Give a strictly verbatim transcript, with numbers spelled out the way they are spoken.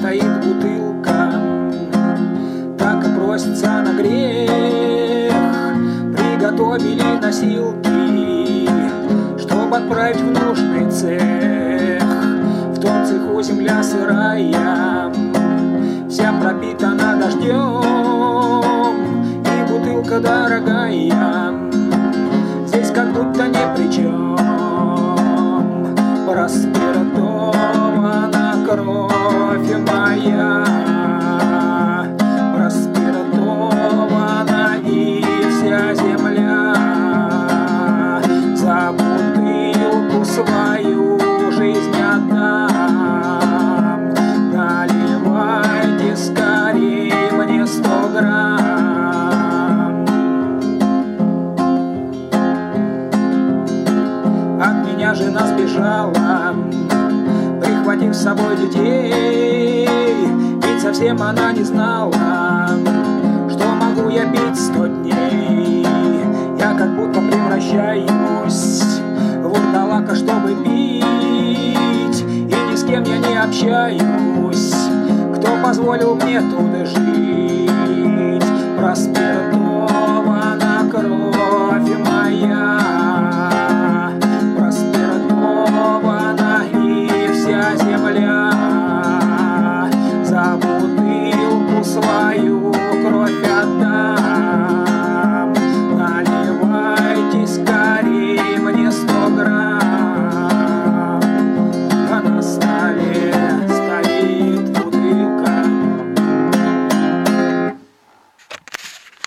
стоит бутылка, так и просится на грех. Приготовили носилки, чтоб отправить в нужный цех. В том цеху земля сырая, вся пропитана дождем, и бутылка дорогая здесь как будто ни при чем. Проспиртована кровь моя, проспиртована и вся земля. За бутылку свою жизнь отдам. Наливайте скорей мне сто грамм. От меня жена сбежала, прихватив с собой детей. Ведь совсем она не знала, что могу я пить сто дней. Я как будто превращаюсь в вурдалака, чтобы пить, и ни с кем я не общаюсь, кто позволил мне тут жить. Проспи